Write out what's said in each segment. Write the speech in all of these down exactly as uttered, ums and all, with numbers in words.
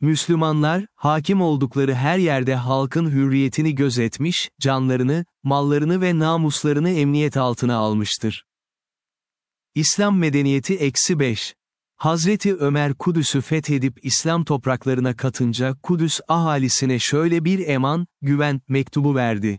Müslümanlar, hakim oldukları her yerde halkın hürriyetini gözetmiş, canlarını, mallarını ve namuslarını emniyet altına almıştır. İslam medeniyeti eksi beş. Hazreti Ömer Kudüs'ü fethedip İslam topraklarına katınca Kudüs ahalisine şöyle bir eman, güven, mektubu verdi.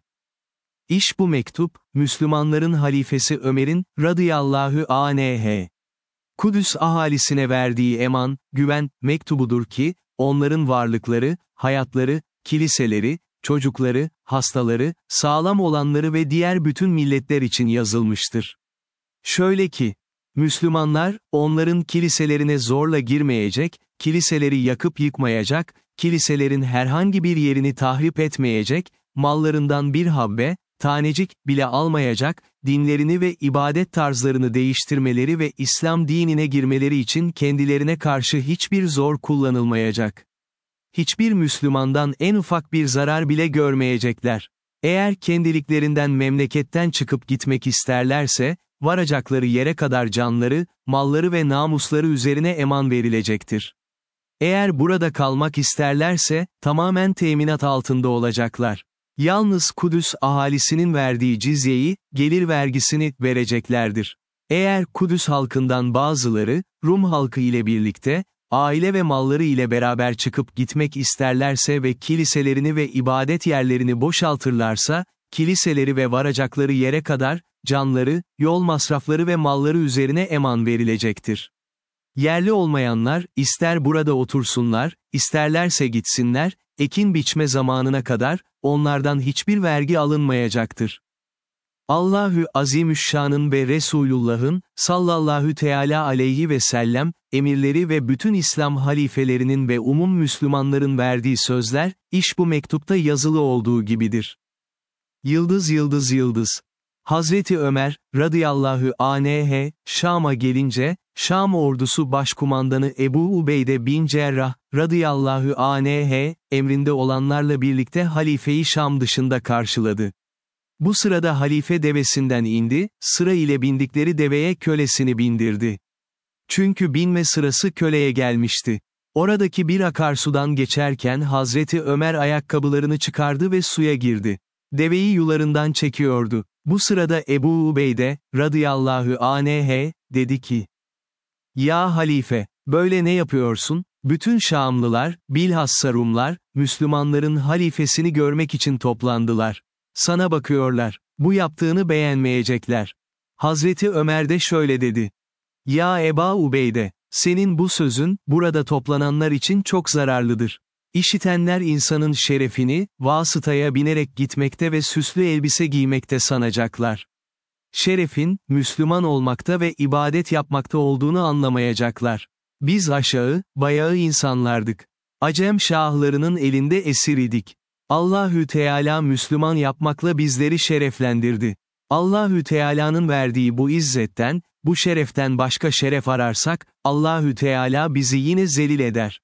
İş bu mektup, Müslümanların halifesi Ömer'in, radıyallahu anh, Kudüs ahalisine verdiği eman, güven, mektubudur ki, onların varlıkları, hayatları, kiliseleri, çocukları, hastaları, sağlam olanları ve diğer bütün milletler için yazılmıştır. Şöyle ki, Müslümanlar, onların kiliselerine zorla girmeyecek, kiliseleri yakıp yıkmayacak, kiliselerin herhangi bir yerini tahrip etmeyecek, mallarından bir habbe, tanecik bile almayacak, dinlerini ve ibadet tarzlarını değiştirmeleri ve İslam dinine girmeleri için kendilerine karşı hiçbir zor kullanılmayacak. Hiçbir Müslümandan en ufak bir zarar bile görmeyecekler. Eğer kendiliklerinden memleketten çıkıp gitmek isterlerse, varacakları yere kadar canları, malları ve namusları üzerine eman verilecektir. Eğer burada kalmak isterlerse, tamamen teminat altında olacaklar. Yalnız Kudüs ahalisinin verdiği cizyeyi, gelir vergisini, vereceklerdir. Eğer Kudüs halkından bazıları, Rum halkı ile birlikte, aile ve malları ile beraber çıkıp gitmek isterlerse ve kiliselerini ve ibadet yerlerini boşaltırlarsa, kiliseleri ve varacakları yere kadar, canları, yol masrafları ve malları üzerine eman verilecektir. Yerli olmayanlar, ister burada otursunlar, isterlerse gitsinler, ekin biçme zamanına kadar, onlardan hiçbir vergi alınmayacaktır. Allahü Azimüşşan'ın ve Resulullah'ın, sallallahu teala aleyhi ve sellem, emirleri ve bütün İslam halifelerinin ve umum Müslümanların verdiği sözler, iş bu mektupta yazılı olduğu gibidir. Yıldız yıldız yıldız. Hazreti Ömer, radıyallahu anh, Şam'a gelince, Şam ordusu başkumandanı Ebu Ubeyde bin Cerrah, radıyallahu anh, emrinde olanlarla birlikte halifeyi Şam dışında karşıladı. Bu sırada halife devesinden indi, sıra ile bindikleri deveye kölesini bindirdi. Çünkü binme sırası köleye gelmişti. Oradaki bir akarsudan geçerken Hazreti Ömer ayakkabılarını çıkardı ve suya girdi. Deveyi yularından çekiyordu. Bu sırada Ebu Ubeyde, radıyallahu anh, dedi ki, "Ya halife, böyle ne yapıyorsun? Bütün Şamlılar, bilhassa Rumlar, Müslümanların halifesini görmek için toplandılar. Sana bakıyorlar, bu yaptığını beğenmeyecekler." Hazreti Ömer de şöyle dedi, "Ya Eba Ubeyde, senin bu sözün, burada toplananlar için çok zararlıdır. İşitenler insanın şerefini, vasıtaya binerek gitmekte ve süslü elbise giymekte sanacaklar. Şerefin, Müslüman olmakta ve ibadet yapmakta olduğunu anlamayacaklar. Biz aşağı, bayağı insanlardık. Acem şahlarının elinde esir idik. Allahü Teala Müslüman yapmakla bizleri şereflendirdi. Allahü Teala'nın verdiği bu izzetten, bu şereften başka şeref ararsak, Allahü Teala bizi yine zelil eder.